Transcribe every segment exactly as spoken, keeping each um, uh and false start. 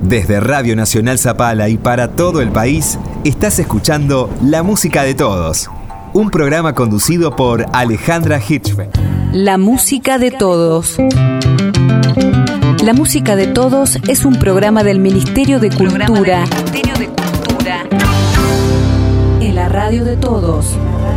Desde Radio Nacional Zapala y para todo el país, estás escuchando La Música de Todos, un programa conducido por Alejandra Hirschfeld. La Música de Todos. La Música de Todos es un programa del Ministerio de Cultura. Ministerio de Cultura. En la radio de todos.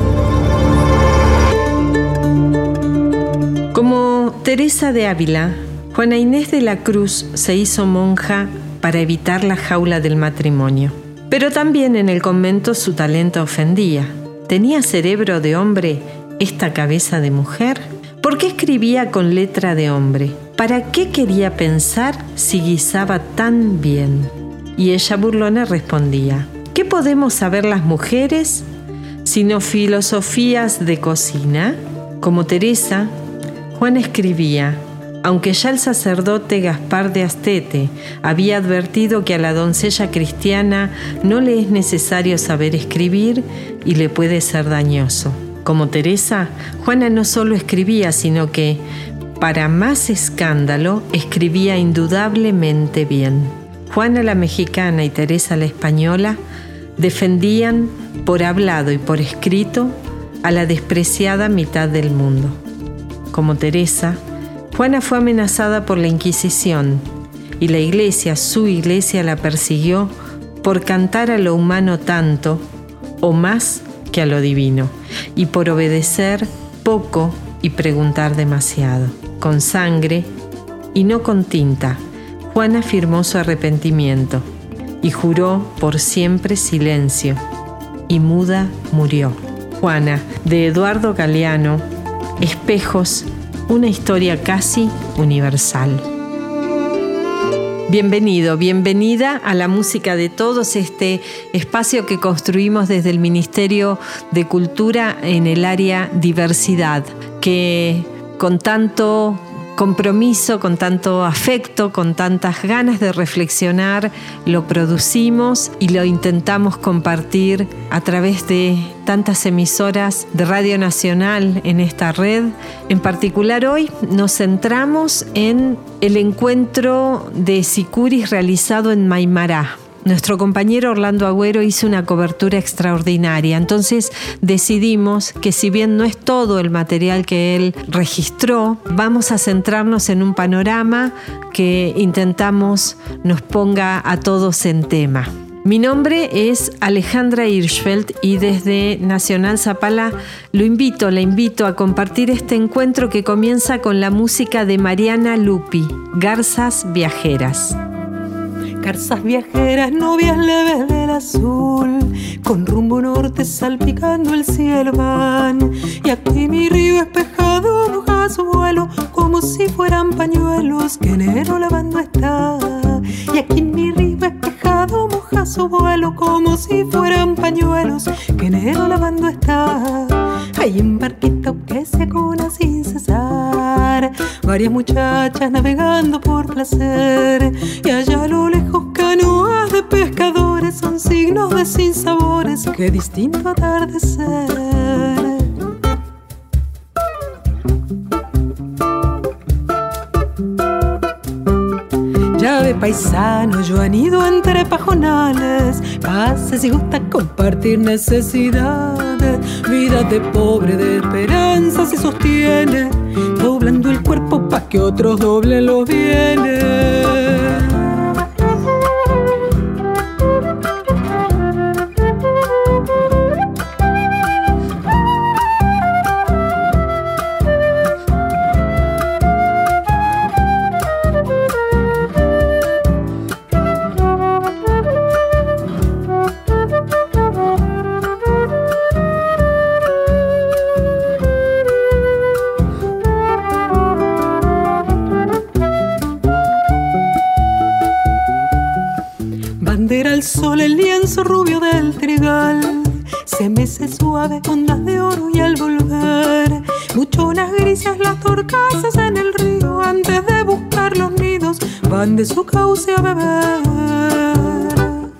Como Teresa de Ávila, Juana Inés de la Cruz se hizo monja para evitar la jaula del matrimonio. Pero también en el convento su talento ofendía. ¿Tenía cerebro de hombre esta cabeza de mujer? ¿Por qué escribía con letra de hombre? ¿Para qué quería pensar si guisaba tan bien? Y ella burlona respondía: ¿qué podemos saber las mujeres sino filosofías de cocina? Como Teresa, Juana escribía, aunque ya el sacerdote Gaspar de Astete había advertido que a la doncella cristiana no le es necesario saber escribir y le puede ser dañoso. Como Teresa, Juana no solo escribía, sino que, para más escándalo, escribía indudablemente bien. Juana la mexicana y Teresa la española defendían por hablado y por escrito a la despreciada mitad del mundo. Como Teresa, Juana fue amenazada por la Inquisición y la Iglesia, su Iglesia, la persiguió por cantar a lo humano tanto o más que a lo divino y por obedecer poco y preguntar demasiado. Con sangre y no con tinta, Juana firmó su arrepentimiento y juró por siempre silencio, y muda murió. Juana, de Eduardo Galeano, Espejos, una historia casi universal. Bienvenido, bienvenida a La Música de Todos, este espacio que construimos desde el Ministerio de Cultura en el área diversidad, que con tanto compromiso, con tanto afecto, con tantas ganas de reflexionar, lo producimos y lo intentamos compartir a través de tantas emisoras de Radio Nacional en esta red. En particular hoy nos centramos en el encuentro de Sicuris realizado en Maimará. Nuestro compañero Orlando Agüero hizo una cobertura extraordinaria, entonces decidimos que si bien no es todo el material que él registró, vamos a centrarnos en un panorama que intentamos nos ponga a todos en tema. Mi nombre es Alejandra Hirschfeld y desde Nacional Zapala lo invito, la invito a compartir este encuentro que comienza con la música de Mariana Lupi, Garzas Viajeras. Garzas viajeras, novias leves del azul, con rumbo norte salpicando el cielo van. Y aquí mi río espejado moja su vuelo como si fueran pañuelos que enero lavando está. Y aquí mi río espejado moja su vuelo como si fueran pañuelos que enero lavando está. Hay un barquito que se acuna sin cesar, varias muchachas navegando por placer, y allá a lo lejos canoas de pescadores son signos de sinsabores, qué distinto atardecer. Ya ve paisano, yo anido entre pajonales, pase si gusta compartir necesidades, vida de pobre, de esperanza se sostiene, doblando el cuerpo pa' que otros doblen los bienes. Al sol el lienzo rubio del trigal, se mece suave ondas de oro y al volver muchonas grises las torcasas en el río, antes de buscar los nidos van de su cauce a beber.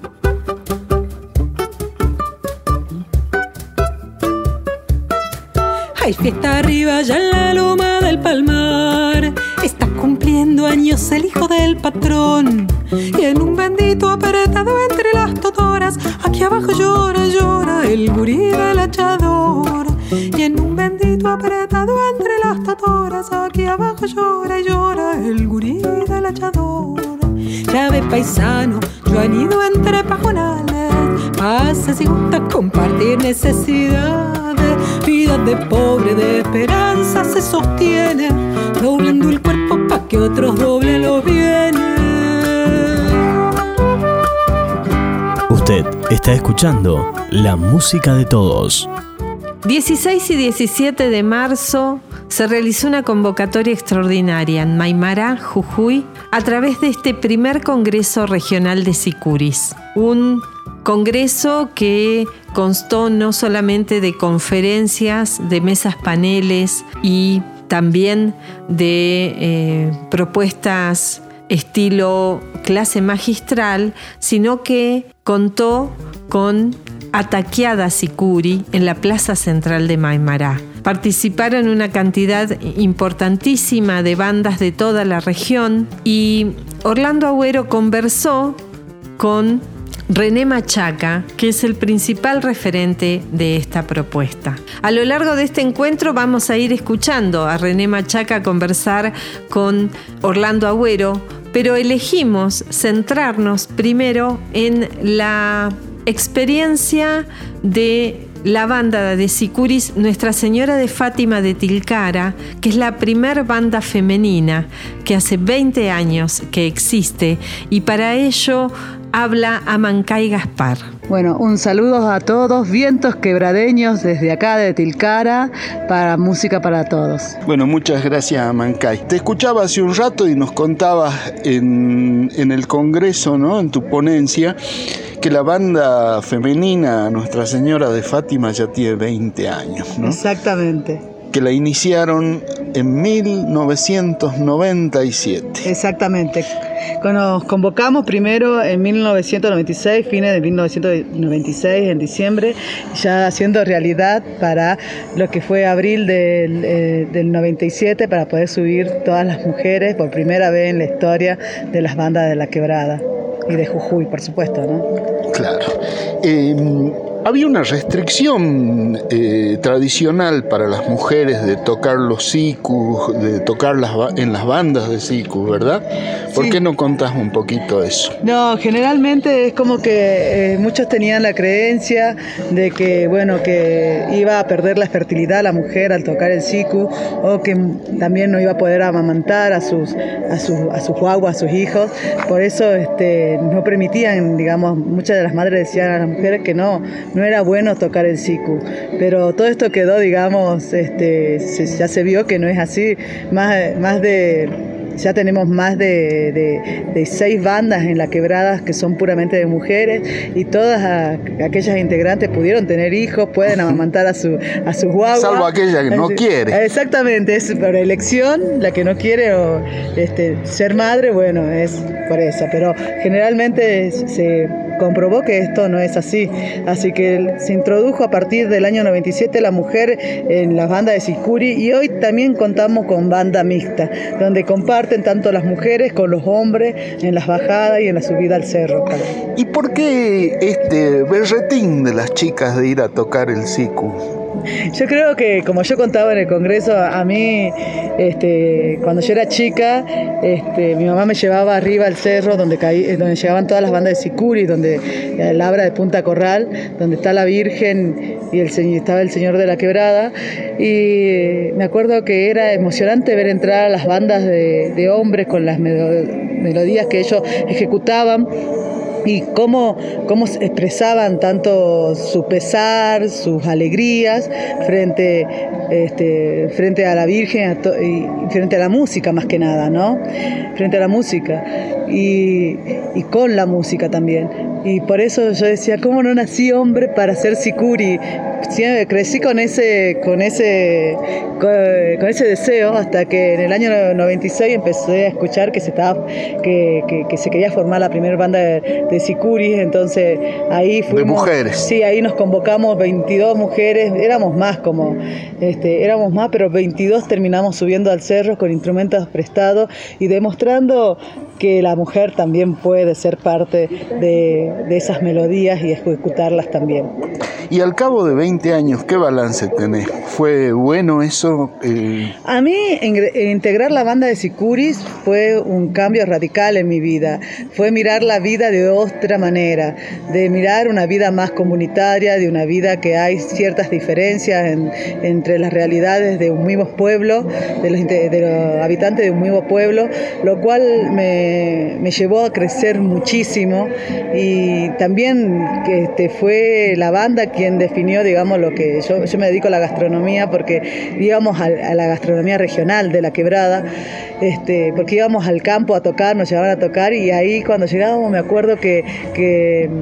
Hay fiesta arriba ya en la loma del palmar, está cumpliendo años el hijo del patrón, y en un bendito apretado entre las totoras. Aquí abajo llora, llora el gurí del hachador. Y en un bendito apretado entre las totoras, aquí abajo llora y llora el gurí del hachador. Ya ve paisano, yo anido entre pajonales, pasa si gusta compartir necesidades. Vida de pobre, de esperanza se sostiene, doblando el cuerpo pa' que otros doblen los bienes. Usted está escuchando La Música de Todos. dieciséis y diecisiete de marzo se realizó una convocatoria extraordinaria en Maimará, Jujuy, a través de este primer Congreso Regional de Sicuris. Un congreso que constó no solamente de conferencias, de mesas paneles y también de eh, propuestas estilo clase magistral, sino que contó con Ataquiada Sicuri en la Plaza Central de Maimará. Participaron una cantidad importantísima de bandas de toda la región y Orlando Agüero conversó con René Machaca, que es el principal referente de esta propuesta. A lo largo de este encuentro vamos a ir escuchando a René Machaca conversar con Orlando Agüero, pero elegimos centrarnos primero en la experiencia de la banda de Sicuris Nuestra Señora de Fátima de Tilcara, que es la primer banda femenina que hace veinte años que existe, y para ello habla Amancay Gaspar. Bueno, un saludo a todos, vientos quebradeños desde acá de Tilcara, para Música para Todos. Bueno, muchas gracias, Amancay. Te escuchaba hace un rato y nos contabas en, en el Congreso, ¿no?, en tu ponencia, que la banda femenina Nuestra Señora de Fátima ya tiene veinte años, ¿no? Exactamente. Que la iniciaron en mil novecientos noventa y siete. Exactamente. Nos convocamos primero en mil novecientos noventa y seis, fines de mil novecientos noventa y seis, en diciembre, ya haciendo realidad para lo que fue abril del, eh, del noventa y siete, para poder subir todas las mujeres por primera vez en la historia de las bandas de La Quebrada. Y de Jujuy, por supuesto, ¿no? Claro. Eh, había una restricción eh, tradicional para las mujeres de tocar los sicus, de tocar las, en las bandas de sicus, ¿verdad? ¿Por sí. qué no contás un poquito eso? No, generalmente es como que eh, muchos tenían la creencia de que, bueno, que iba a perder la fertilidad la mujer al tocar el sicu, o que también no iba a poder amamantar a sus, a sus, a sus guaguas, a sus hijos. Por eso este, no permitían, digamos, muchas de las madres decían a las mujeres que no, no era bueno tocar el sicu. Pero todo esto quedó, digamos, este, se, ya se vio que no es así. Más, más de... Ya tenemos más de, de, de seis bandas en La Quebrada que son puramente de mujeres, y todas a, aquellas integrantes pudieron tener hijos, pueden amamantar a, su, a sus guaguas. Salvo aquella que no quiere. Exactamente, es por elección, la que no quiere o, este, ser madre, bueno, es por eso. Pero generalmente se comprobó que esto no es así. Así que se introdujo a partir del año noventa y siete la mujer en las bandas de Sicuri, y hoy también contamos con banda mixta, donde comparten tanto las mujeres con los hombres en las bajadas y en la subida al cerro. ¿Y por qué este berretín de las chicas de ir a tocar el sicu? Yo creo que, como yo contaba en el Congreso, a mí, este, cuando yo era chica, este, mi mamá me llevaba arriba al cerro donde, caí, donde llegaban todas las bandas de Sicuri, donde el Labra de Punta Corral, donde está la Virgen y el, estaba el Señor de la Quebrada, y me acuerdo que era emocionante ver entrar a las bandas de, de hombres con las melodías que ellos ejecutaban, y cómo, cómo expresaban tanto su pesar, sus alegrías frente, este, frente a la Virgen a to, y frente a la música, más que nada, ¿no? Frente a la música y, y con la música también. Y por eso yo decía, ¿cómo no nací hombre para ser sicuri? Siempre crecí con ese, con ese, con, con ese deseo, hasta que en el año noventa y seis empecé a escuchar que se estaba, que, que, que se quería formar la primera banda de, de sicuris. Entonces ahí fuimos. De mujeres. Sí, ahí nos convocamos veintidós mujeres, éramos más como, este, éramos más, pero veintidós terminamos subiendo al cerro con instrumentos prestados y demostrando que la mujer también puede ser parte de, de esas melodías y ejecutarlas también. Y al cabo de veinte años, ¿qué balance tenés? ¿Fue bueno eso? Eh... A mí, integrar la banda de Sicuris fue un cambio radical en mi vida. Fue mirar la vida de otra manera, de mirar una vida más comunitaria, de una vida que hay ciertas diferencias en, entre las realidades de un mismo pueblo, de los, de los habitantes de un mismo pueblo, lo cual me, me llevó a crecer muchísimo. Y también que este, fue la banda que quien definió, digamos, lo que yo, yo me dedico a la gastronomía porque íbamos a, a la gastronomía regional de La Quebrada, este, porque íbamos al campo a tocar, nos llevaban a tocar y ahí cuando llegábamos me acuerdo que, que,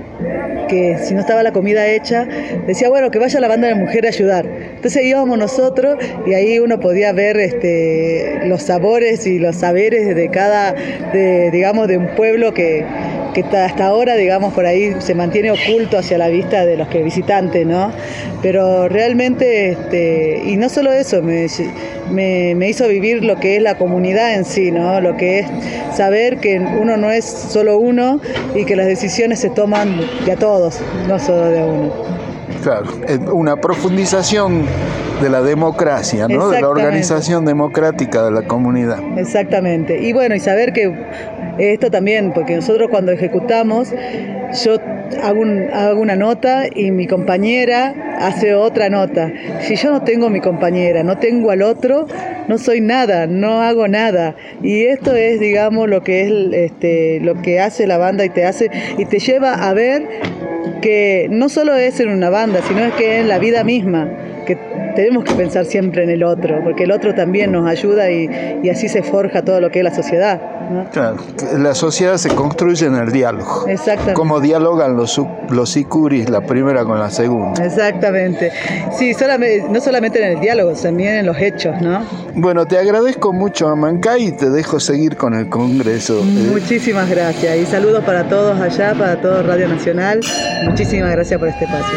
que si no estaba la comida hecha, decía, bueno, que vaya la banda de mujeres a ayudar. Entonces íbamos nosotros y ahí uno podía ver este, los sabores y los saberes de cada, de, digamos, de un pueblo que que hasta ahora, digamos, por ahí se mantiene oculto hacia la vista de los que visitantes, ¿no? Pero realmente, este, y no solo eso, me, me, me hizo vivir lo que es la comunidad en sí, ¿no? Lo que es saber que uno no es solo uno y que las decisiones se toman de a todos, no solo de uno. Claro, una profundización de la democracia, ¿no? De la organización democrática de la comunidad. Exactamente. Y bueno, y saber que esto también, porque nosotros cuando ejecutamos, yo hago, un, hago una nota y mi compañera hace otra nota. Si yo no tengo a mi compañera, no tengo al otro, no soy nada, no hago nada. Y esto es, digamos, lo que es este, lo que hace la banda y te hace y te lleva a ver que no solo es en una banda, sino es que es en la vida misma, que tenemos que pensar siempre en el otro, porque el otro también nos ayuda y, y así se forja todo lo que es la sociedad, ¿no? Claro, la sociedad se construye en el diálogo. Exactamente. Como dialogan los, los sicuris, la primera con la segunda. Exactamente. Sí, solamente, no solamente en el diálogo, también en los hechos, ¿no? Bueno, te agradezco mucho, Amancay, y te dejo seguir con el Congreso. Muchísimas gracias y saludos para todos allá, para todo Radio Nacional. Muchísimas gracias por este espacio.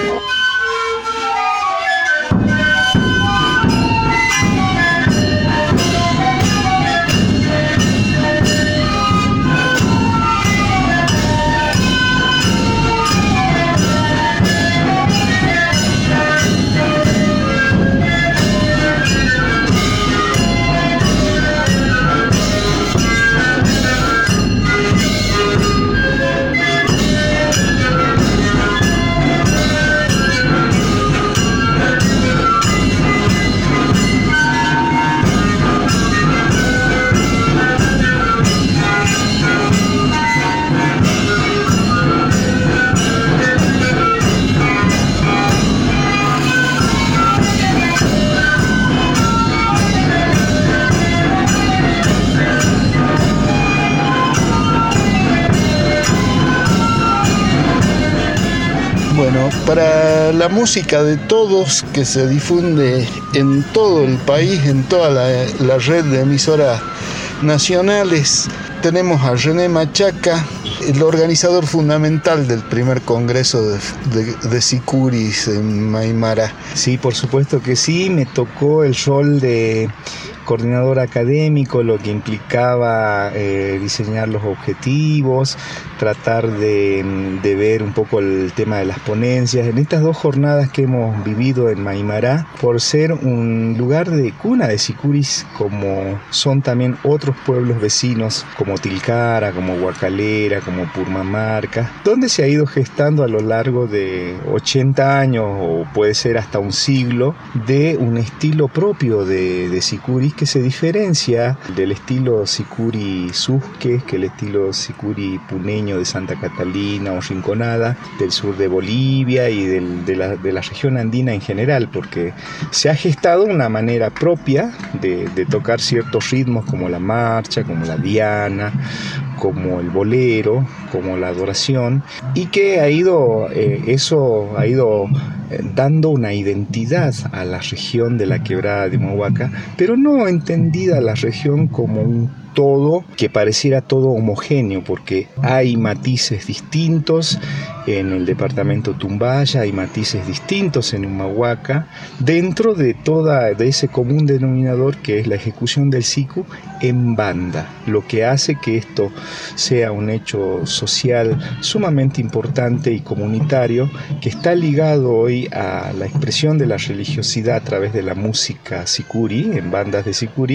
Bueno, para la música de todos que se difunde en todo el país, en toda la, la red de emisoras nacionales, tenemos a René Machaca, el organizador fundamental del primer congreso de, de, de sicuris en Maimara. Sí, por supuesto que sí, me tocó el rol de coordinador académico, lo que implicaba eh, diseñar los objetivos, tratar de, de ver un poco el tema de las ponencias. En estas dos jornadas que hemos vivido en Maimará, por ser un lugar de cuna de sicuris, como son también otros pueblos vecinos, como Tilcara, como Guacalera, como Purmamarca, donde se ha ido gestando a lo largo de ochenta años, o puede ser hasta un siglo, de un estilo propio de, de sicuris que se diferencia del estilo sicuri Susques, que el estilo sicuri puneño de Santa Catalina o Rinconada, del sur de Bolivia y del, de, la, de la región andina en general, porque se ha gestado una manera propia de, de tocar ciertos ritmos como la marcha, como la diana, como el bolero, como la adoración, y que ha ido, eh, eso ha ido eh, dando una identidad a la región de la Quebrada de Humahuaca, pero no entendida la región como un todo que pareciera todo homogéneo, porque hay matices distintos en el departamento Tumbaya, hay matices distintos en Humahuaca, dentro de toda de ese común denominador que es la ejecución del siku en banda, lo que hace que esto sea un hecho social sumamente importante y comunitario, que está ligado hoy a la expresión de la religiosidad a través de la música sicuri, en bandas de sicuri,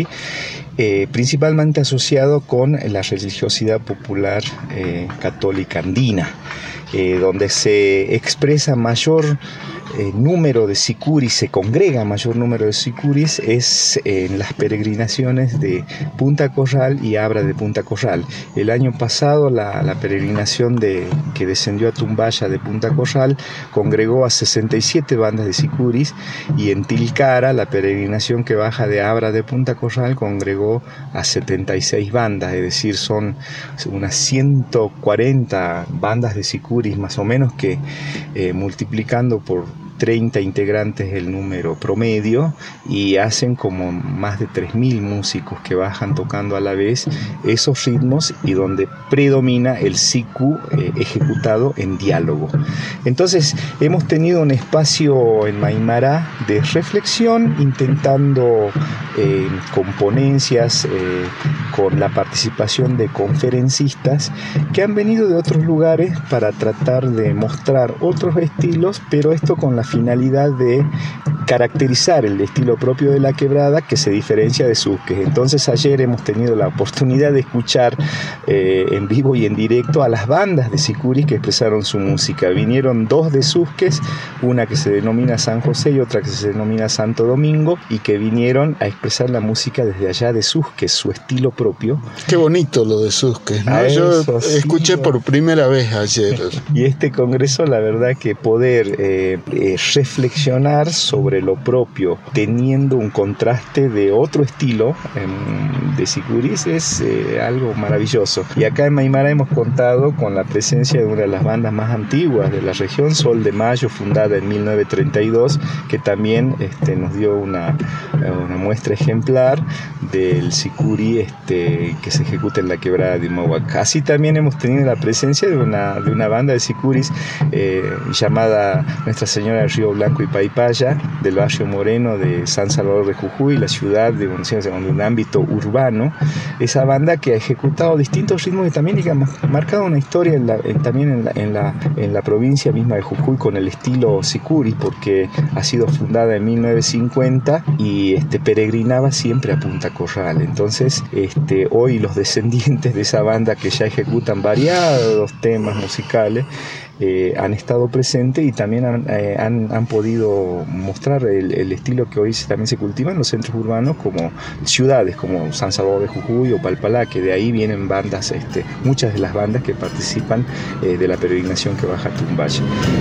eh, principalmente asociado con la religiosidad popular eh, católica andina, eh, donde se expresa mayor eh, número de sicuris, se congrega mayor número de sicuris, es en las peregrinaciones de Punta Corral y Abra de Punta Corral. El año pasado la, la peregrinación de, que descendió a Tumbaya de Punta Corral congregó a sesenta y siete bandas de sicuris, y en Tilcara la peregrinación que baja de Abra de Punta Corral congregó a setenta y seis bandas, es decir, son unas ciento cuarenta bandas de sicuris más o menos, que eh, multiplicando por treinta integrantes el número promedio, y hacen como más de tres mil músicos que bajan tocando a la vez esos ritmos, y donde predomina el siku eh, ejecutado en diálogo. Entonces hemos tenido un espacio en Maimará de reflexión, intentando eh, con ponencias, eh, con la participación de conferencistas que han venido de otros lugares para tratar de mostrar otros estilos, pero esto con la finalidad de caracterizar el estilo propio de la quebrada, que se diferencia de Susques. Entonces ayer hemos tenido la oportunidad de escuchar eh, en vivo y en directo a las bandas de sicuris que expresaron su música. Vinieron dos de Susques, una que se denomina San José y otra que se denomina Santo Domingo, y que vinieron a expresar la música desde allá de Susques, su estilo propio. Qué bonito lo de Susques, ¿no? Yo sí, escuché por primera vez ayer. Y este congreso, la verdad que poder eh, eh, reflexionar sobre lo propio, teniendo un contraste de otro estilo eh, de sicuris, es eh, algo maravilloso. Y acá en Maimará hemos contado con la presencia de una de las bandas más antiguas de la región, Sol de Mayo, fundada en mil novecientos treinta y dos, que también este, nos dio una, una muestra ejemplar del sicuri este, que se ejecuta en la quebrada de Humahuaca. Así también hemos tenido la presencia de una, de una banda de sicuris eh, llamada Nuestra Señora del Río Blanco y Paipaya, del barrio Moreno de San Salvador de Jujuy, la ciudad de un, de un ámbito urbano. Esa banda que ha ejecutado distintos ritmos y también que ha marcado una historia en la, en, también en la, en, la, en la provincia misma de Jujuy con el estilo sicuri, porque ha sido fundada en mil novecientos cincuenta y este, peregrinaba siempre a Punta Corral. Entonces este, hoy los descendientes de esa banda, que ya ejecutan variados temas musicales, Eh, han estado presentes y también han, eh, han, han podido mostrar el, el estilo que hoy también se cultiva en los centros urbanos, como ciudades como San Salvador de Jujuy o Palpalá, que de ahí vienen bandas, este, muchas de las bandas que participan eh, de la peregrinación que baja a Tumbaya.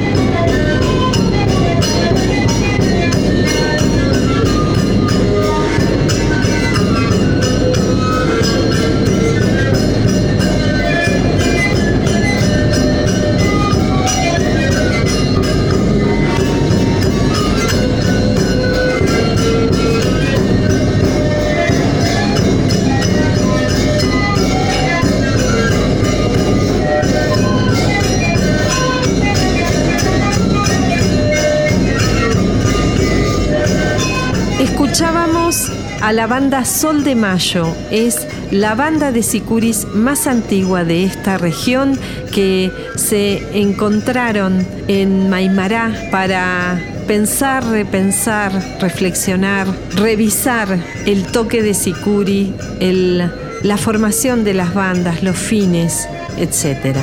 Escuchábamos a la banda Sol de Mayo. Es la banda de sicuris más antigua de esta región, que se encontraron en Maimará para pensar, repensar, reflexionar, revisar el toque de sicuri, el, la formación de las bandas, los fines, etcétera.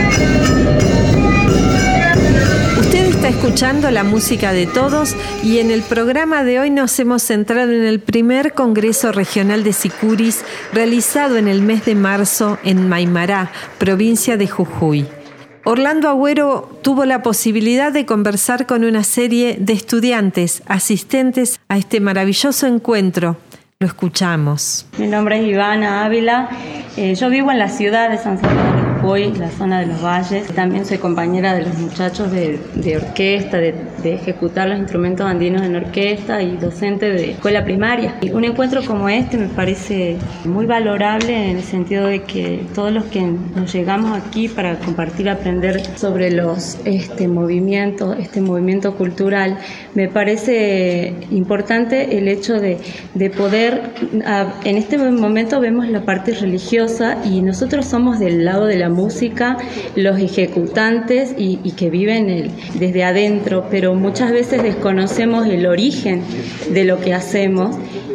Está escuchando La Música de Todos, y en el programa de hoy nos hemos centrado en el primer Congreso Regional de Sicuris realizado en el mes de marzo en Maimará, provincia de Jujuy. Orlando Agüero tuvo la posibilidad de conversar con una serie de estudiantes asistentes a este maravilloso encuentro. Lo escuchamos. Mi nombre es Ivana Ávila. Eh, yo vivo en la ciudad de San Salvador de Paraguay, la zona de los valles. También soy compañera de los muchachos de, de orquesta, de, de ejecutar los instrumentos andinos en orquesta y docente de escuela primaria. Y un encuentro como este me parece muy valorable en el sentido de que todos los que nos llegamos aquí para compartir, aprender sobre los este, movimientos, este movimiento cultural, me parece importante el hecho de, de poder, a, en este momento vemos la parte religiosa y nosotros somos del lado de la música, los ejecutantes y, y que viven el, desde adentro, pero muchas veces desconocemos el origen de lo que hacemos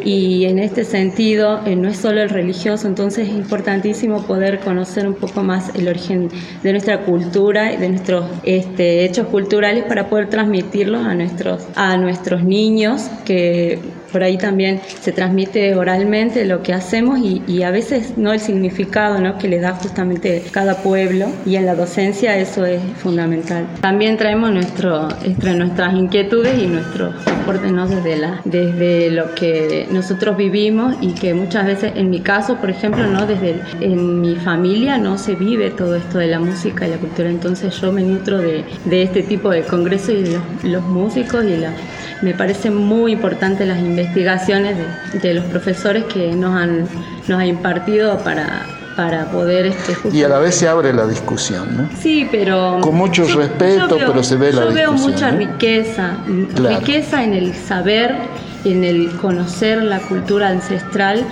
y en este sentido eh, no es solo el religioso, entonces es importantísimo poder conocer un poco más el origen de nuestra cultura, de nuestros este, hechos culturales para poder transmitirlos a nuestros, a nuestros niños, que por ahí también se transmite oralmente lo que hacemos y, y a veces no el significado, ¿no?, que le da justamente cada pueblo, y en la docencia eso es fundamental. También traemos nuestro, entre nuestras inquietudes y nuestros aportes, ¿no?, desde, la, desde lo que nosotros vivimos y que muchas veces, en mi caso, por ejemplo, ¿no?, desde en mi familia no se vive todo esto de la música y la cultura, entonces yo me nutro de, de este tipo de congresos y de los, los músicos y la, me parece muy importante las investigaciones de, de los profesores que nos han, nos han impartido para, para poder... Este, y a la vez se abre la discusión, ¿no? Sí, pero... Con mucho yo, respeto, yo veo, pero se ve la discusión. Yo veo mucha ¿no? riqueza, claro. riqueza en el saber, en el conocer la cultura ancestral.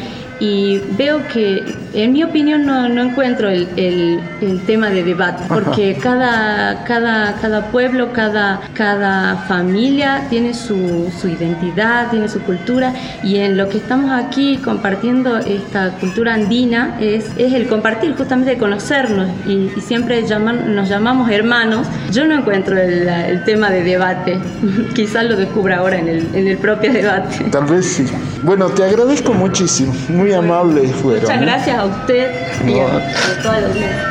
Y veo que, en mi opinión, no, no encuentro el, el, el tema de debate, porque cada, cada, cada pueblo, cada, cada familia tiene su, su identidad, tiene su cultura, y en lo que estamos aquí compartiendo esta cultura andina es, es el compartir, justamente conocernos, y, y siempre llaman, nos llamamos hermanos. Yo no encuentro el, el tema de debate, quizás lo descubra ahora en el, en el propio debate. Tal vez sí. Bueno, te agradezco muchísimo, muy amables fueron. Muchas ¿eh? gracias a usted y no. a, a toda la audiencia.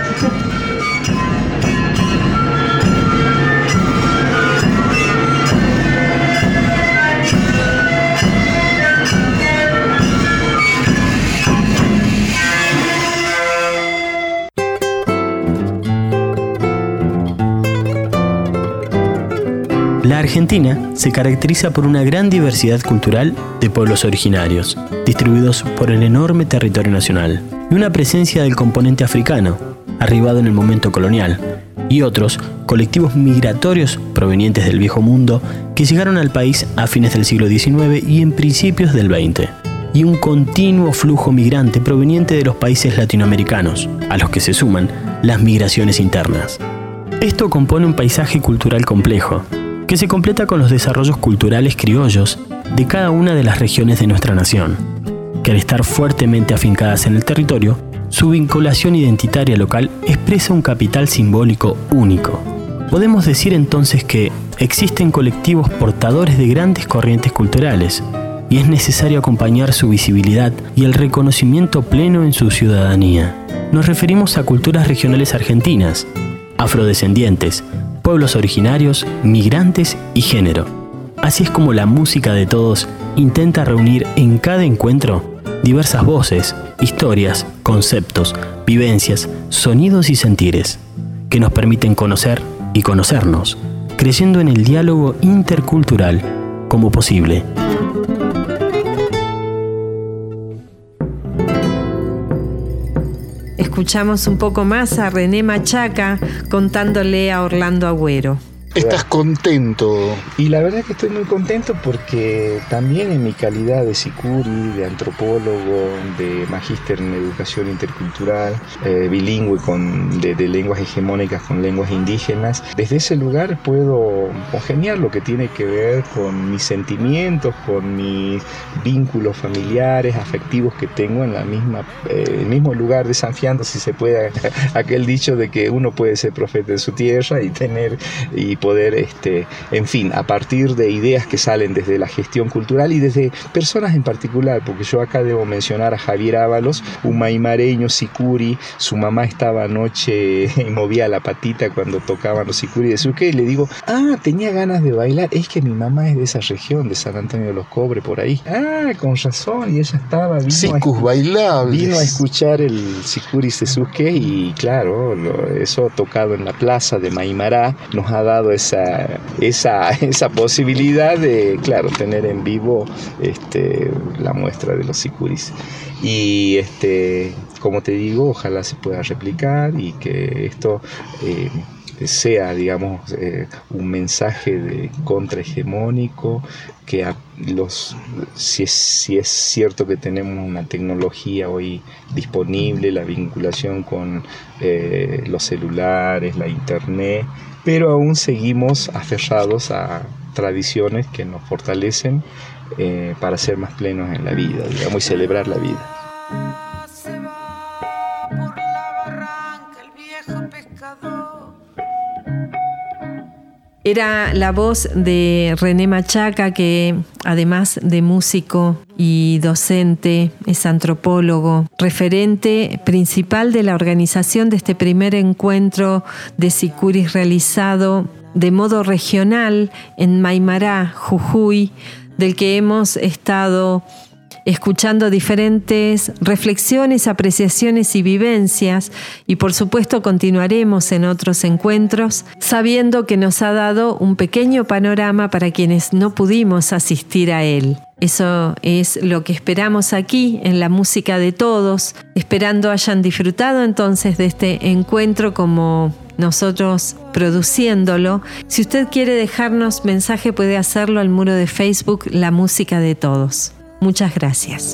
La Argentina se caracteriza por una gran diversidad cultural de pueblos originarios, distribuidos por el enorme territorio nacional, y una presencia del componente africano, arribado en el momento colonial, y otros colectivos migratorios provenientes del Viejo Mundo que llegaron al país a fines del siglo diecinueve y en principios del veinte, y un continuo flujo migrante proveniente de los países latinoamericanos, a los que se suman las migraciones internas. Esto compone un paisaje cultural complejo, que se completa con los desarrollos culturales criollos de cada una de las regiones de nuestra nación, que al estar fuertemente afincadas en el territorio, su vinculación identitaria local expresa un capital simbólico único. Podemos decir entonces que existen colectivos portadores de grandes corrientes culturales, y es necesario acompañar su visibilidad y el reconocimiento pleno en su ciudadanía. Nos referimos a culturas regionales argentinas, afrodescendientes, pueblos originarios, migrantes y género. Así es como la música de todos intenta reunir en cada encuentro diversas voces, historias, conceptos, vivencias, sonidos y sentires, que nos permiten conocer y conocernos, creyendo en el diálogo intercultural como posible. Escuchamos un poco más a René Machaca contándole a Orlando Agüero. ¿Estás contento? Y la verdad que estoy muy contento porque también en mi calidad de sicuri, de antropólogo, de magíster en educación intercultural, eh, bilingüe con, de, de lenguas hegemónicas con lenguas indígenas, desde ese lugar puedo congeniar lo que tiene que ver con mis sentimientos, con mis vínculos familiares, afectivos que tengo en la misma, eh, el mismo lugar, desafiando, si se puede, aquel dicho de que uno puede ser profeta de su tierra y tener y poder, este, en fin, a partir de ideas que salen desde la gestión cultural y desde personas en particular, porque yo acá debo mencionar a Javier Ábalos, un maimareño sicuri. Su mamá estaba anoche y movía la patita cuando tocaban los sicuri de Suque, y le digo, ah, tenía ganas de bailar, es que mi mamá es de esa región, de San Antonio de los Cobres, por ahí. Ah, con razón, y ella estaba, vino, Sicus a, bailables. vino a escuchar el sicuri de Suque, y claro, lo, eso tocado en la plaza de Maimará nos ha dado esa, esa, esa posibilidad de, claro, tener en vivo este, la muestra de los sicuris. Y este, como te digo, ojalá se pueda replicar y que esto eh, sea, digamos, eh, un mensaje de contrahegemónico, que a los, si es, si es cierto que tenemos una tecnología hoy disponible, la vinculación con eh, los celulares, la internet, pero aún seguimos aferrados a tradiciones que nos fortalecen eh, para ser más plenos en la vida, digamos, y celebrar la vida. Se va por la barranca el viejo pescador. Era la voz de René Machaca, que además de músico y docente, es antropólogo, referente principal de la organización de este primer encuentro de sicuris realizado de modo regional en Maimará, Jujuy, del que hemos estado escuchando diferentes reflexiones, apreciaciones y vivencias, y por supuesto continuaremos en otros encuentros, sabiendo que nos ha dado un pequeño panorama para quienes no pudimos asistir a él. Eso es lo que esperamos aquí en La Música de Todos, esperando hayan disfrutado entonces de este encuentro como nosotros produciéndolo. Si usted quiere dejarnos mensaje, puede hacerlo al muro de Facebook La Música de Todos. Muchas gracias.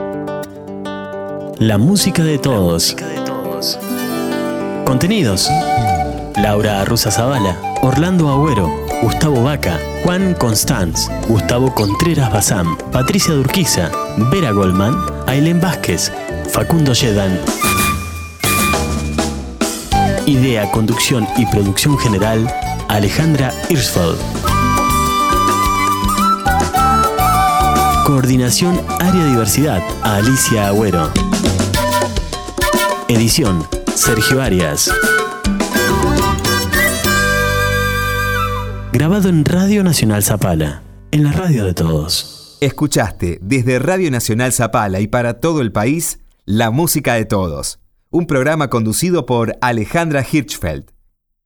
La música de todos. Contenidos: Laura Arruza Zavala, Orlando Agüero, Gustavo Vaca, Juan Constanz, Gustavo Contreras Bazán, Patricia Durquiza, Vera Goldman, Ailén Vázquez, Facundo Yedan. Idea, conducción y producción general: Alejandra Hirschfeld. Coordinación Área Diversidad: Alicia Agüero. Edición: Sergio Arias. Grabado en Radio Nacional Zapala, en la radio de todos. Escuchaste desde Radio Nacional Zapala y para todo el país, La Música de Todos, un programa conducido por Alejandra Hirschfeld.